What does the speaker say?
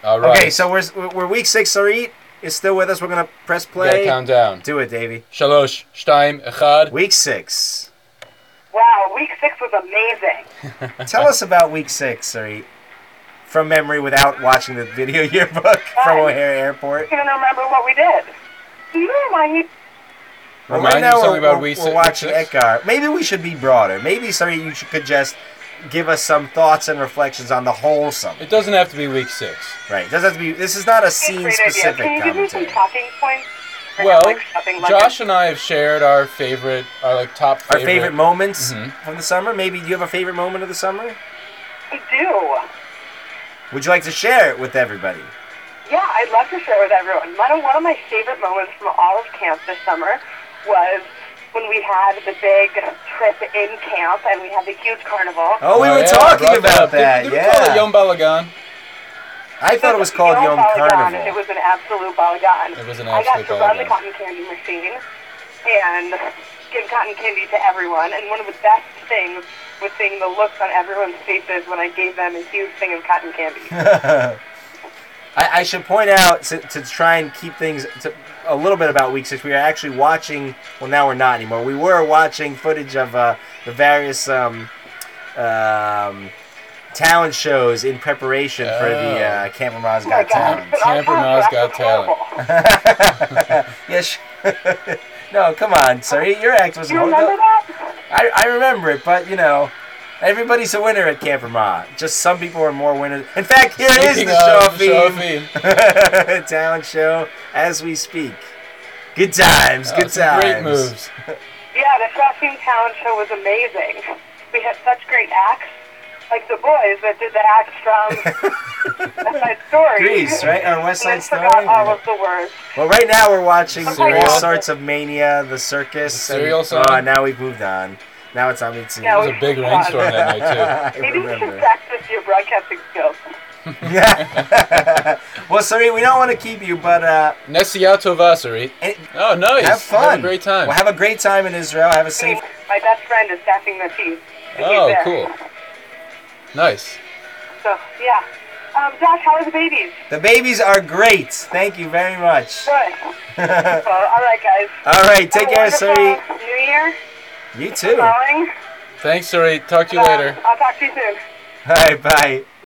All right. Okay, so we're week 6. Sarit is still with us. We're gonna press play. Yeah, count down. Do it, Davey. Shalosh, shtaim, echad. Week 6. Wow, week 6 was amazing. Tell us about week 6, Sarit. From memory, without watching the video yearbook from O'Hare Airport. I can't even remember what we did. Can you remind me? Well, Remind right you now something about week we're six- watching week 6? Ekar. Maybe we should be broader. Maybe, Sarit, you could just give us some thoughts and reflections on the wholesome. It doesn't have to be week 6. Right. It doesn't have to be. This is not a Great idea. scene-specific Can you give me some commentary. talking points? Or Well, like something like Josh and I have shared our top Our favorite. favorite moments Mhm. from the summer. Maybe do you have a favorite moment of the summer? I do. Would you like to share it with everybody? Yeah, I'd love to share with everyone. One of my favorite moments from all of camp this summer was when we had the big trip in camp and we had the huge carnival. Oh, we were yeah, talking brought about up. that. Did we call it Yeah. Yom Balagan? I thought it was called Yom Balagan. Carnival. It was an absolute balagan. It was an I got absolute to run the balagan. cotton candy machine and give cotton candy to everyone. And one of the best things was seeing the looks on everyone's faces when I gave them a huge thing of cotton candy. I should point out to try and keep things a little bit about week 6. We are actually watching. Well, now we're not anymore. We were watching footage of the various talent shows in preparation for the Camp Ramaz Oh my Got gosh, Talent. but our Camp Ramaz contract Got was horrible. Yes. No, come on, sir. Your act was Do you remember that? I remember it, but you know, everybody's a winner at Camp Ramaz. Just some people are more winners. In fact, here it is, Speaking the of Shofim. talent show as we speak. Good times, good Some times. Great moves. Yeah, the Shawshin talent show was amazing. We had such great acts, like the boys that did the acts from West Side Story. Grease, right? Or West Side And I Story. forgot all of the words. Well, right now we're watching Serial. all sorts of Mania, the circus. The Serial and, song? now we've moved on. Now it's on Mitzi. Yeah, It was a big rainstorm that night, I Maybe we should remember. practice your broadcasting skills. Yeah. Well, sorry, we don't want to keep you, but too. Nesiya Tova, Sarit. eh, Oh, nice. have fun. Have a great time. Well, have a great time in Israel. Have a safe. My best friend is staffing the teeth. and he's Oh, there. cool. Nice. So, yeah. Josh, how are the babies? The babies are great. Thank you very much. Good. Well, all right, guys. All right, take care, Have a sorry. wonderful New Year. You too. All Following. Thanks, Sarit. Talk to you later. I'll talk to you soon. right, bye.